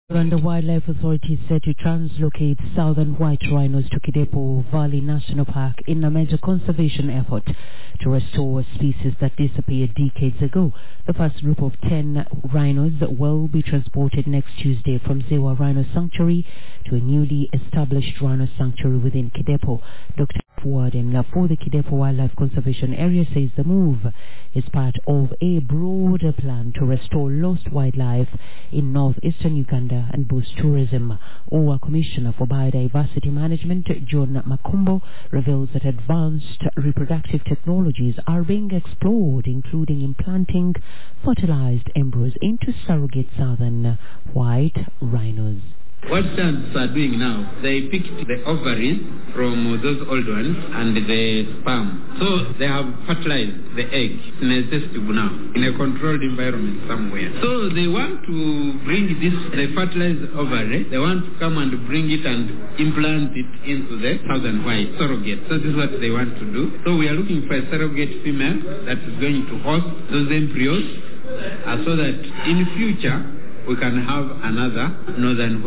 And the Wildlife Authority is set to translocate southern white rhinos to Kidepo Valley National Park in a major conservation effort to restore a species that disappeared decades ago. The first group of 10 rhinos will be transported next Tuesday from Zewa Rhino Sanctuary to a newly established rhino sanctuary within Kidepo. Dr. Warden for the Kidepo Wildlife Conservation Area says the move is part of a broader plan to restore lost wildlife in northeastern Uganda and boost tourism. OWA Commissioner for Biodiversity Management, John Makumbo, reveals that advanced reproductive technologies are being explored, including implanting fertilized embryos into surrogate southern white rhinos. What scientists are doing now, they picked the ovaries from those old ones and the sperm. So they have fertilized the egg in a test tube now, in a controlled environment somewhere. So they want to bring this, the fertilized ovary, they want to come and bring it and implant it into the southern white surrogate. So this is what they want to do. So we are looking for a surrogate female that is going to host those embryos so that in future we can have another northern white.